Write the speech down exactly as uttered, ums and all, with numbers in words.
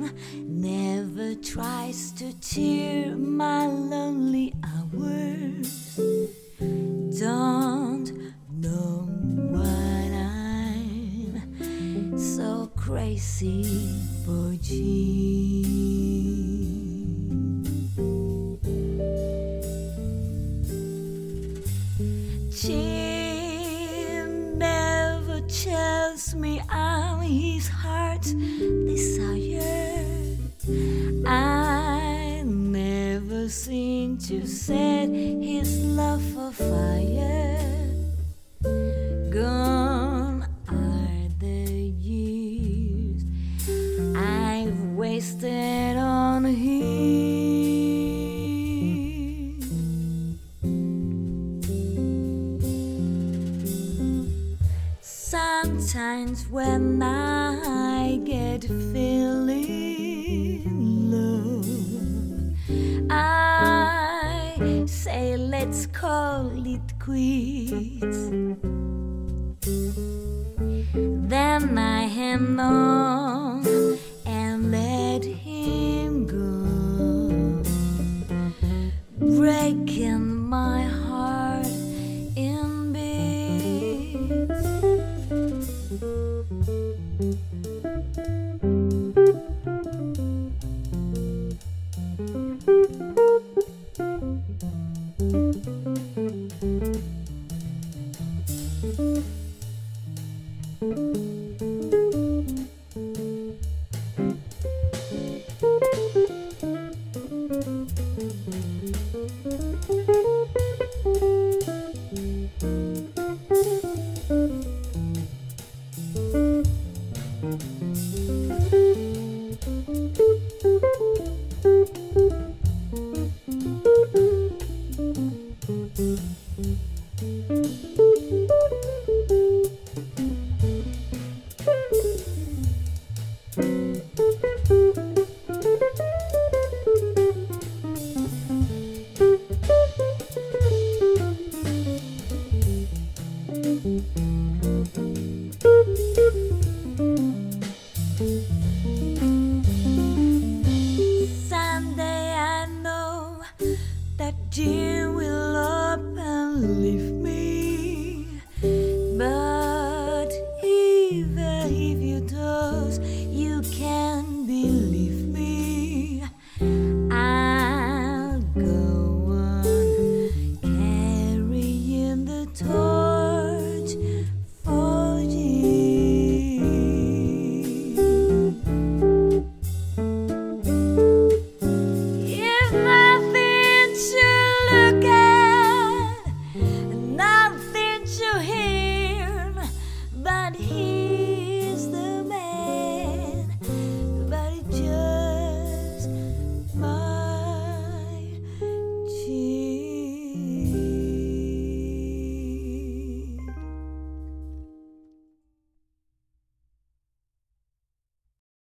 never tries to cheer my lonely hours. Don't know why I'm so crazy for Jean. Jean never tells me I'm his heart's desire. I never seem to set his love afire. Gone are the years I've wasted on him. Sometimes when I get feeling low, I say let's call it quits. Then I hand on